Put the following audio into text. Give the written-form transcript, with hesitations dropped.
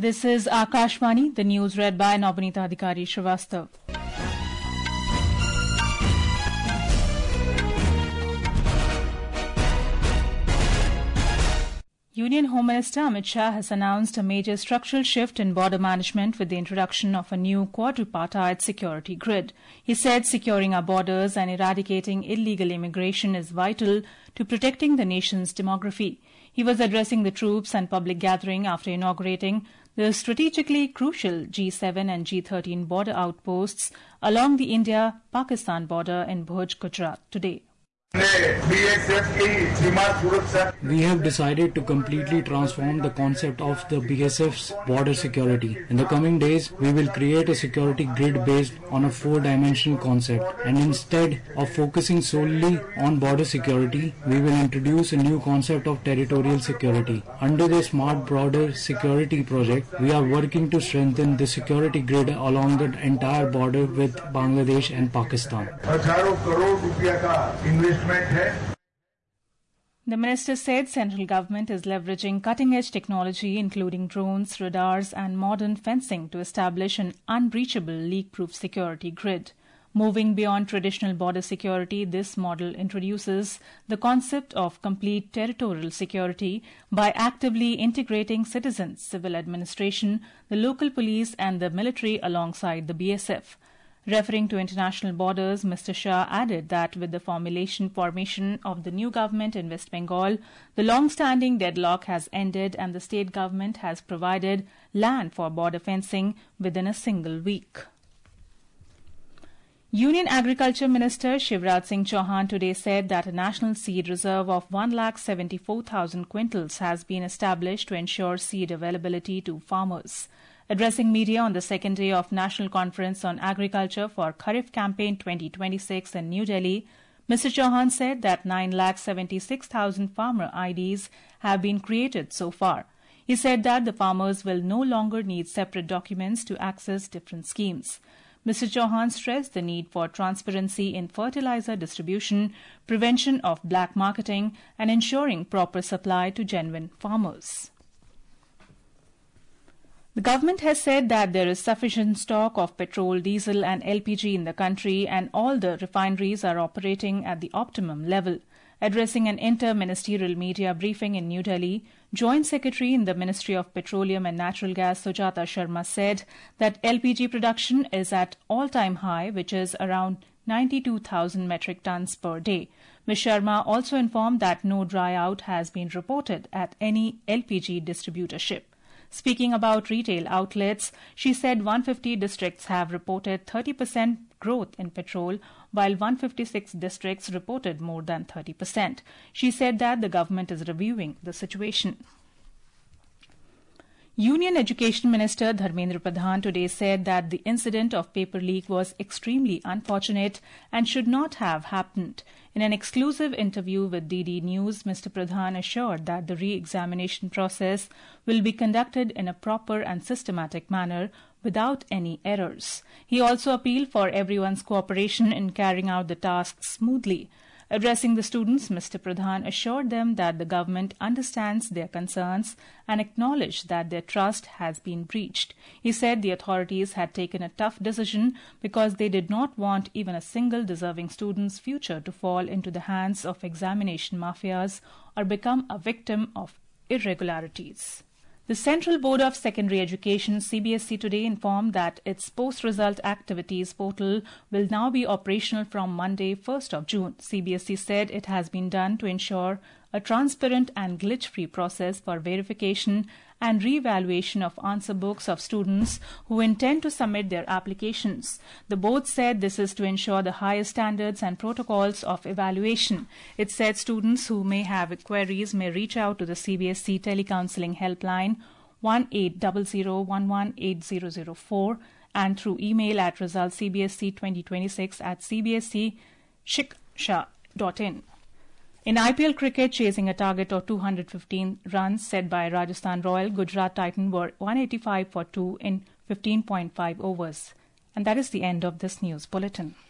This is Akashvani, the news read by Nobinita Adhikari Srivastav. Union Home Minister Amit Shah has announced a major structural shift in border management with the introduction of a new quadripartite security grid. He said securing our borders and eradicating illegal immigration is vital to protecting the nation's demography. He was addressing the troops and public gathering after inaugurating the strategically crucial G7 and G13 border outposts along the India-Pakistan border in Bhuj, Gujarat today. We have decided to completely transform the concept of the BSF's border security. In the coming days, we will create a security grid based on a four-dimensional concept, and instead of focusing solely on border security, we will introduce a new concept of territorial security. Under the Smart Border Security project, we are working to strengthen the security grid along the entire border with Bangladesh and Pakistan. The minister said central government is leveraging cutting-edge technology including drones, radars and modern fencing to establish an unbreachable leak-proof security grid. Moving beyond traditional border security, this model introduces the concept of complete territorial security by actively integrating citizens, civil administration, the local police and the military alongside the BSF. Referring to international borders, Mr. Shah added that with the formation of the new government in West Bengal, the long-standing deadlock has ended and the state government has provided land for border fencing within a single week. Union Agriculture Minister Shivraj Singh Chauhan today said that a national seed reserve of 174,000 quintals has been established to ensure seed availability to farmers. Addressing media on the second day of National Conference on Agriculture for Kharif Campaign 2026 in New Delhi, Mr. Chauhan said that 976,000 farmer IDs have been created so far. He said that the farmers will no longer need separate documents to access different schemes. Mr. Chauhan stressed the need for transparency in fertilizer distribution, prevention of black marketing, and ensuring proper supply to genuine farmers. The government has said that there is sufficient stock of petrol, diesel and LPG in the country and all the refineries are operating at the optimum level. Addressing an inter-ministerial media briefing in New Delhi, Joint Secretary in the Ministry of Petroleum and Natural Gas Sujata Sharma said that LPG production is at all-time high, which is around 92,000 metric tons per day. Ms. Sharma also informed that no dry out has been reported at any LPG distributorship. Speaking about retail outlets, she said 150 districts have reported 30% growth in petrol, while 156 districts reported more than 30%. She said that the government is reviewing the situation. Union Education Minister Dharmendra Pradhan today said that the incident of paper leak was extremely unfortunate and should not have happened. In an exclusive interview with DD News, Mr. Pradhan assured that the re-examination process will be conducted in a proper and systematic manner without any errors. He also appealed for everyone's cooperation in carrying out the task smoothly. Addressing the students, Mr. Pradhan assured them that the government understands their concerns and acknowledged that their trust has been breached. He said the authorities had taken a tough decision because they did not want even a single deserving student's future to fall into the hands of examination mafias or become a victim of irregularities. The Central Board of Secondary Education CBSE today informed that its post-result activities portal will now be operational from Monday, 1st of June. CBSE said it has been done to ensure a transparent and glitch-free process for verification and re-evaluation of answer books of students who intend to submit their applications. The board said this is to ensure the highest standards and protocols of evaluation. It said students who may have queries may reach out to the CBSE telecounseling helpline 1800118004 and through email at resultscbsc2026@cbseshiksha.in. In IPL cricket, chasing a target of 215 runs set by Rajasthan Royal, Gujarat Titan were 185 for 2 in 15.5 overs. And that is the end of this news bulletin.